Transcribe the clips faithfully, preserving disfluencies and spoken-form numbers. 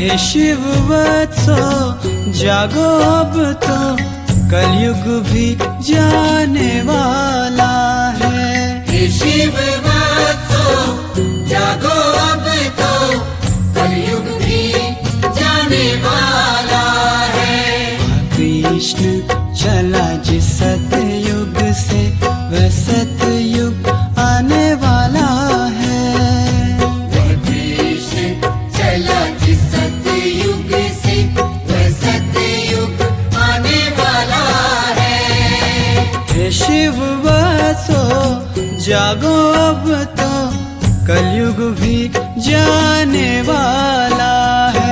हे शिव वत्सो जागो अब तो कलयुग भी जाने वाला है। हे शिव वत्सो जागो अब तो कलयुग भी जाने वाला है। कृष्ण चला जिस सतयुग से वह सतयुग आने वाला है। वह कृष्ण चला जिस सतयुग से वह सतयुग आने वाला है। हे शिव वत्सो जागो अब तो कलयुग भी जाने वाला है।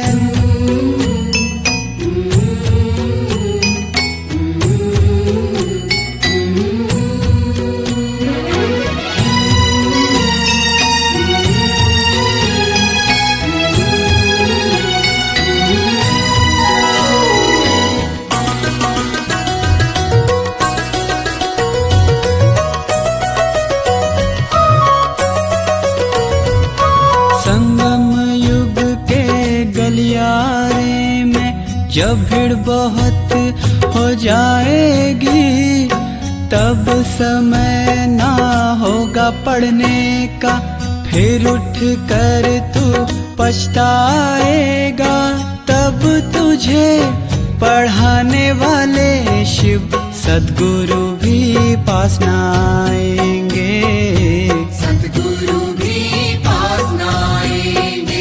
गलियारे में जब भीड़ बहुत हो जाएगी तब समय ना होगा पढ़ने का, फिर उठ कर तू पछताएगा। तब तुझे पढ़ाने वाले शिव सद्गुरु भी पास न आएंगे। सद्गुरु भी पास न आएंगे।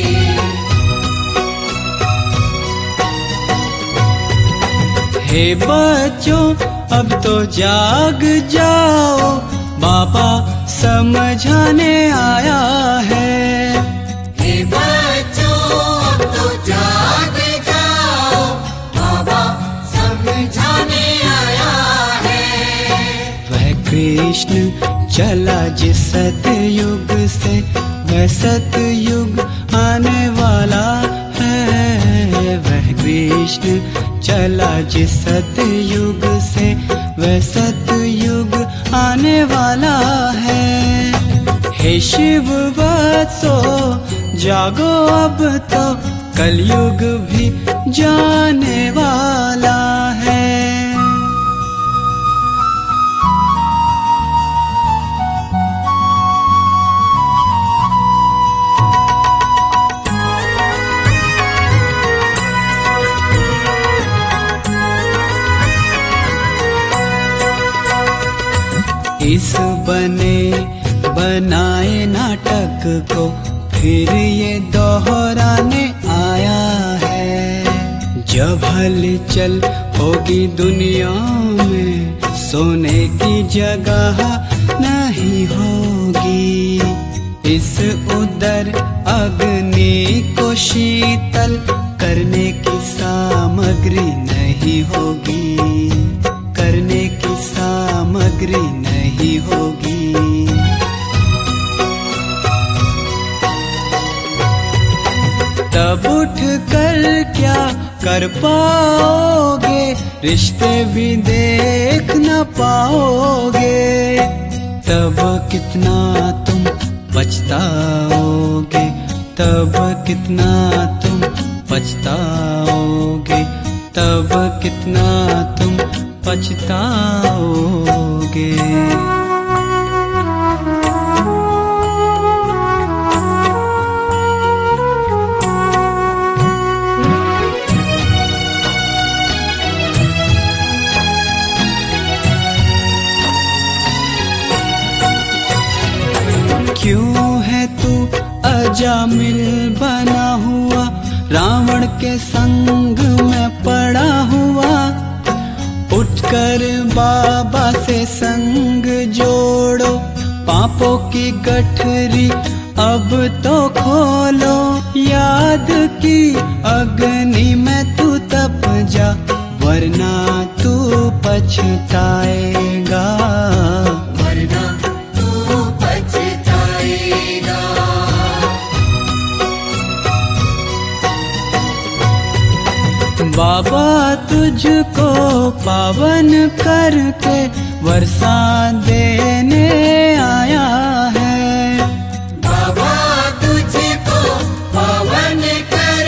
हे बच्चों अब तो जाग जाओ, बाबा समझाने आया है। हे बच्चों अब तो जाग जाओ, बाबा समझाने आया है। वह कृष्ण चला जिस सतयुग से वह सतयुग आने वाला है। वह कृष्ण चला जिस सतयुग से वह सतयुग आने वाला है। हे शिव वत्सो जागो अब तो कलयुग भी जाने वाला है। इस बने बनाए नाटक को फिर ये दोहराने आया है। जब हलचल होगी दुनिया में सोने की जगह नहीं होगी। इस उदर अग्नि को शीतल करने की सामग्री नहीं होगी, करने की सामग्री नहीं होगी। तब उठ कर क्या कर पाओगे, रिश्ते भी देख न पाओगे। तब कितना तुम पछताओगे, तब कितना तुम पछताओगे, तब कितना तुम पछताओगे। क्यों है तू अजामिल बना हुआ, रावण के संग में पड़ा हुआ। उठकर बाबा से संग जोड़ो, पापों की गठरी अब तो खोलो। याद की अग्नि में तू तप जा, वरना तू पछताएगा, वरना तू पछताएगा। बाबा तुझको पावन करके वर्षा देने आया है। बाबा तुझको पावन कर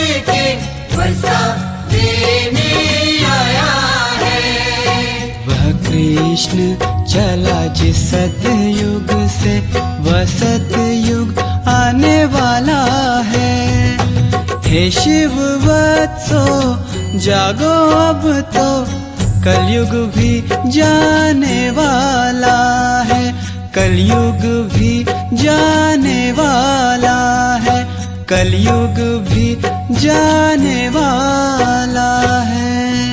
जिस सतयुग से वह सतयुग आने वाला है। हे शिव वत्सो जागो अब तो कलयुग भी जाने वाला है, कलयुग भी जाने वाला है, कलयुग भी जाने वाला है।